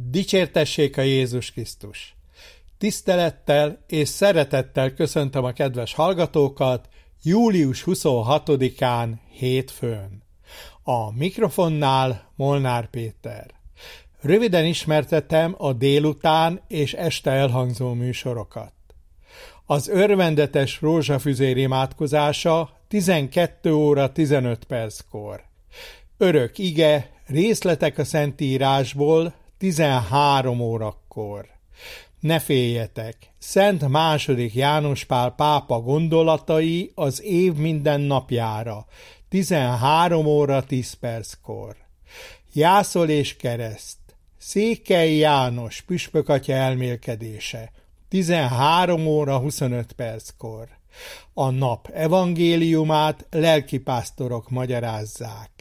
Dicsértessék a Jézus Krisztus! Tisztelettel és szeretettel köszöntöm a kedves hallgatókat július 26-án hétfőn. A mikrofonnál Molnár Péter. Röviden ismertetem a délután és este elhangzó műsorokat. Az örvendetes rózsafüzér imádkozása 12 óra 15 perckor. Örök ige, részletek a Szentírásból 13 órakor. Ne féljetek! Szent II. János Pál pápa gondolatai az év minden napjára 13 óra 10 perckor. Jászol és kereszt. Székely János püspökatya elmélkedése 13 óra 25 perckor. A nap evangéliumát lelkipásztorok magyarázzák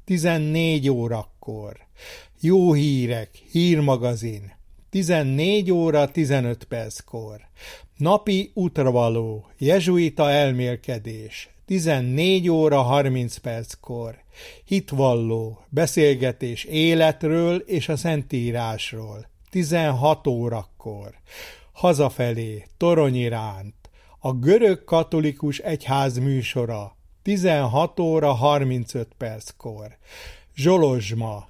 14 órakor. Jó hírek, hírmagazin 14 óra 15 perckor. Napi útravaló, jezsuita elmélkedés 14 óra 30 perckor. Hitvalló, beszélgetés életről és a Szentírásról 16 órakor. Hazafelé, torony iránt, a görög katolikus egyház műsora 16 óra 35 perckor. Zsolozsma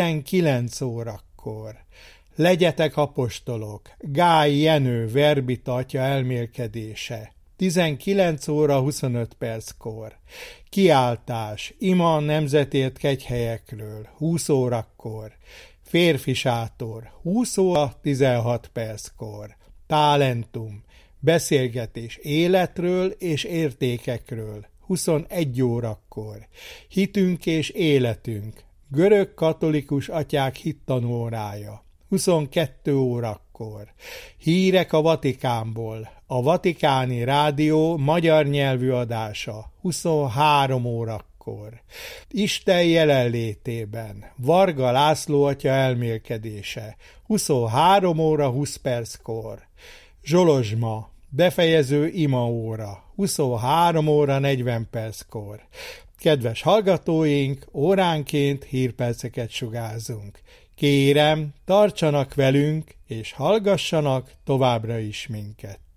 19 órakor. Legyetek apostolok, Gály Jenő verbita atya elmélkedése 19 óra 25 perckor. Kiáltás, ima a nemzetért kegyhelyekről 20 órakor. Férfi sátor 20 óra 16 perckor. Talentum, beszélgetés életről és értékekről 21 órakor. Hitünk és életünk, görög katolikus atyák hittanórája 22 órakor. Hírek a Vatikánból, a Vatikáni Rádió magyar nyelvű adása 23 órakor. Isten jelenlétében, Varga László atya elmélkedése 23 óra 20 perckor. Zsolozsma, befejező imaóra 23 óra 40 perckor. Kedves hallgatóink, óránként hírperceket sugárzunk. Kérem, tartsanak velünk, és hallgassanak továbbra is minket.